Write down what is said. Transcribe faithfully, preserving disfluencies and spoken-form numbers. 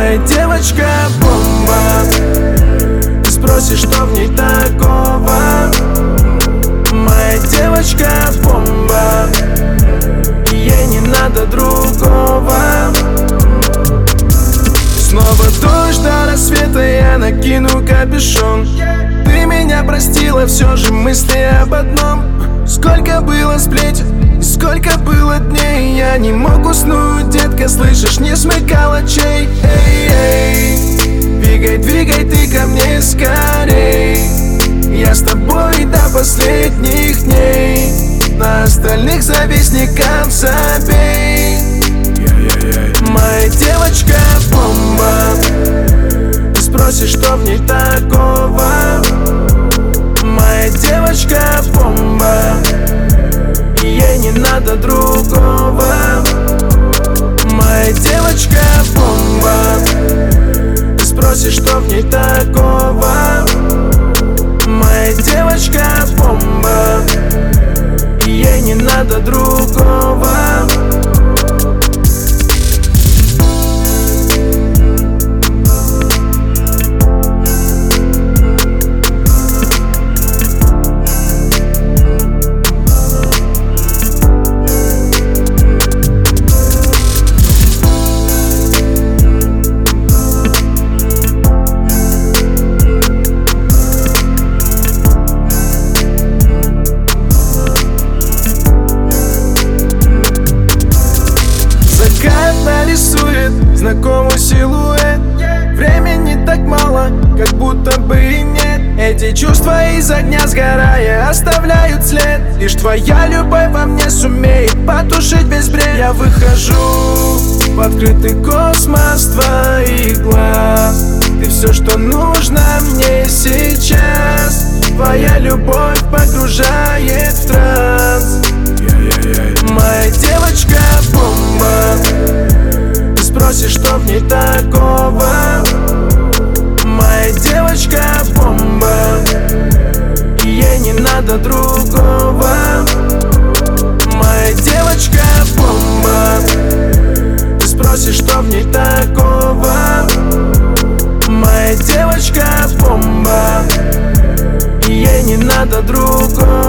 Моя девочка бомба. Ты спросишь, что в ней такого? Моя девочка бомба, и ей не надо другого. Снова дождь до рассвета, я накину капюшон. Ты меня простила, все же мысли об одном. Сколько было сплетен, сколько было дней, я не мог уснуть, детка, слышишь, не смыкал очей. Эй, эй, двигай, двигай ты ко мне скорей. Я с тобой до последних дней, на остальных завистников забей. Моя девочка бомба. Ты спросишь, что в ней такого? Моя девочка бомба, и ей не надо другого. Моя девочка бомба. Ты спросишь, что в ней такого? Моя девочка бомба, и ей не надо другого. Нарисует знакомый силуэт. Времени так мало, как будто бы и нет. Эти чувства из огня сгорая оставляют след. Лишь твоя любовь во мне сумеет потушить весь бред. Я выхожу в открытый космос твоих глаз. Ты все, что нужно мне сейчас. Твоя любовь погружает в транс. Моя девочка бомба. Ты спросишь, что в ней такого? Моя девочка бомба, и ей не надо другого. Моя девочка бомба. Ты спросишь, что в ней такого? Моя девочка бомба, и ей не надо другого.